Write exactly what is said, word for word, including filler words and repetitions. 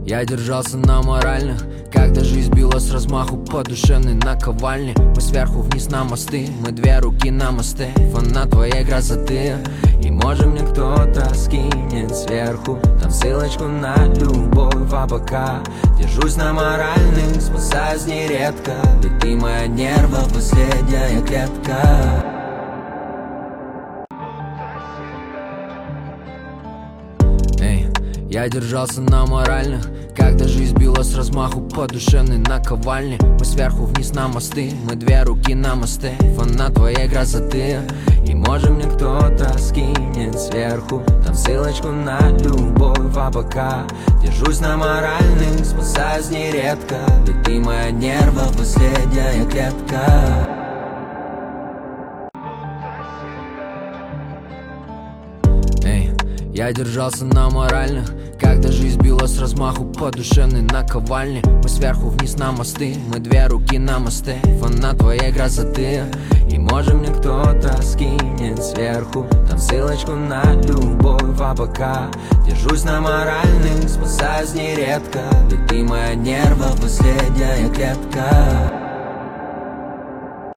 Я держался на моральных, когда жизнь била с размаху по душевной наковальне. Мы сверху вниз на мосты, мы две руки на мосты. Фанат твоей красоты, и может мне кто-то скинет сверху там ссылочку на любовь. А пока держусь на моральных, спасаюсь нередко, ведь ты моя нерва, последняя клетка. Я держался на моральных, когда жизнь била с размаху по душевной наковальне. Мы сверху вниз на мосты, мы две руки на мосты. Фанат твоей красоты, и может мне кто-то скинет сверху там ссылочку на любовь. А пока держусь на моральных, спасаюсь нередко, ведь ты моя нерва, последняя клетка. Я держался на моральных, когда жизнь била с размаху по душевной наковальне. Мы сверху вниз на мосты, мы две руки на мосты. Фанат твоей красоты, и может мне кто-то скинет сверху там ссылочку на любовь. А пока держусь на моральных, спасаюсь нередко, ведь ты моя нерва, последняя клетка.